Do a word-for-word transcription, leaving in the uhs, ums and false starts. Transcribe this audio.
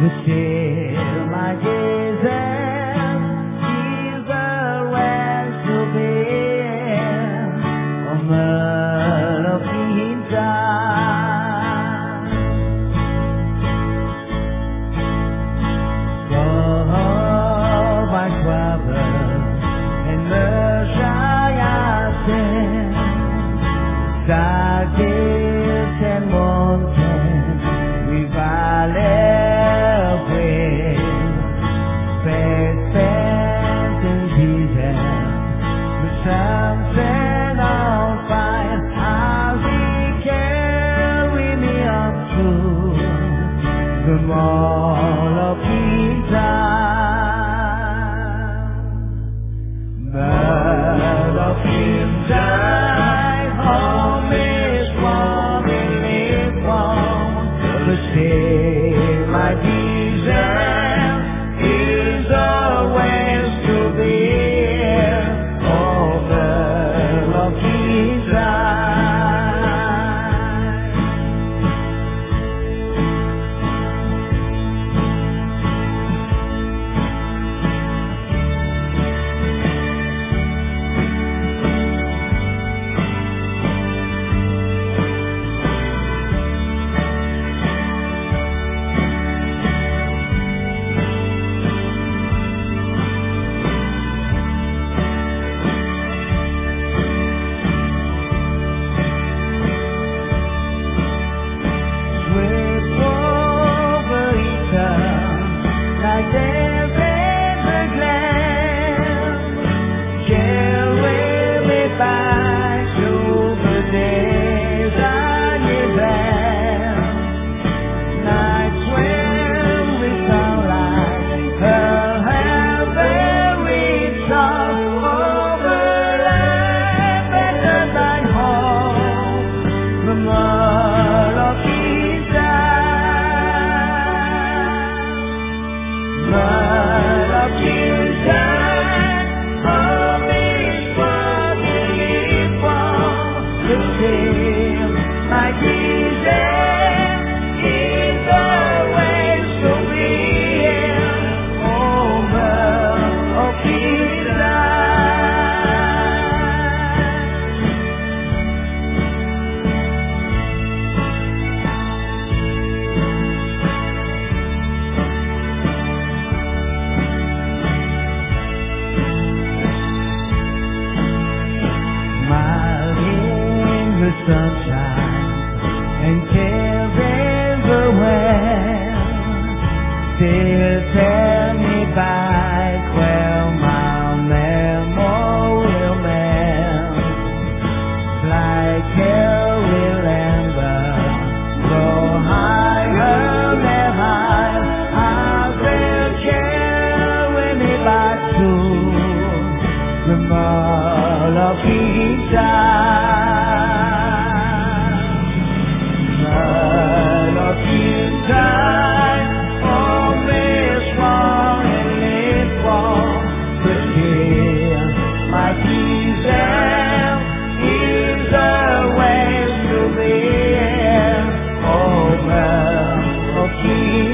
but still my Jesus is the way to be on the looking side. So my troubles and mercy I send, darkness and mountain we valley with, faith, faith in Jesus, the sunset on fire, as He carry me up to the wall of Peter. Blood of Peter, home is warm and live warm, but still my Jesus is always to be over of Jesus. Sunshine and cares everywhere, still tell me back where my memorial man, like hell will ever go higher than high. I will carry me back to the mall of Peter. Keep